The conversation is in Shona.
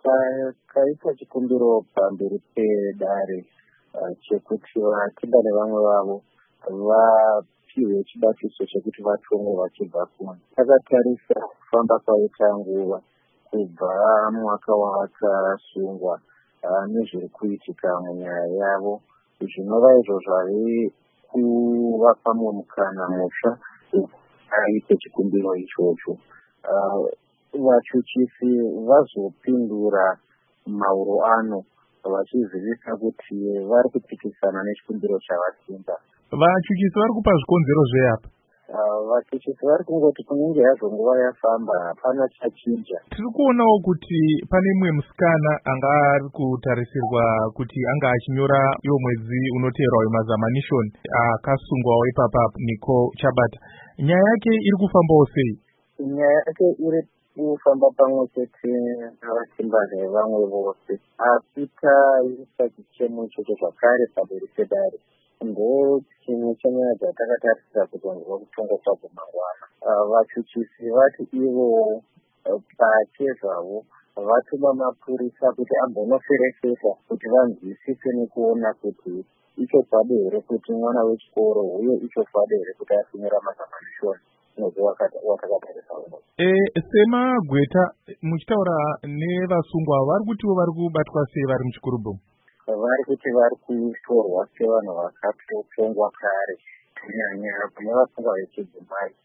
Takaita chikumbiro pamberi pedare chekuti vachida nevamwe vavo vapiwe chibatiso chekuti vatongwe vachibva kunze. Takatarisa kufamba kwaita nguva kubva mwaka wavakasungwa nezviri kuitika munyaya yavo, zvinova izvo zvave kuvapa mukana musha aite chikumbiro ichocho. Vachuchisi vazopindura mauro ano vachizivisa kuti vari kupikisana nechikumbiro chavasimba. Vachuchisi vari kupa zvikonzero zveapa? Vachuchisi vari kungoti kunenge hazvo nguva yafamba, hapana chachinja. Tiri kuonawo kuti pane mumwe musikana anga ari kutarisirwa kuti anga achinyora iwo mwedzi unoteerwa wemazamanishoni akasungwawo ipapa Nicole Chabata. Nyaya yake iri kufambawo sei? Nyaya yake iri kufamba pamwe chete navasimba nevamwe vose, asi taisa chichemo ichocho zvakare pamberi pedare. Ndochimwe chenyaya dzatakatarisira kuzonzwa kutongwa kwabvo mangwana. Vachuchisi vati ivo pake zvavo vatuma mapurisa kuti ambonoferefesa kuti vanzwisise nekuona kuti ichokwadi here kuti mwana wechikoro uye ichokwadi here kuti asinyira mazamanishoni mwedzi wakatariswa uno. Semagweta muchitaura nevasungwa vari kutiwo vari kubatwa sei vari muchikurubhu? Vari kuti vari kutorwa sevanhu vakatongwa kare kunyanya kune vasungwa vechidzimai.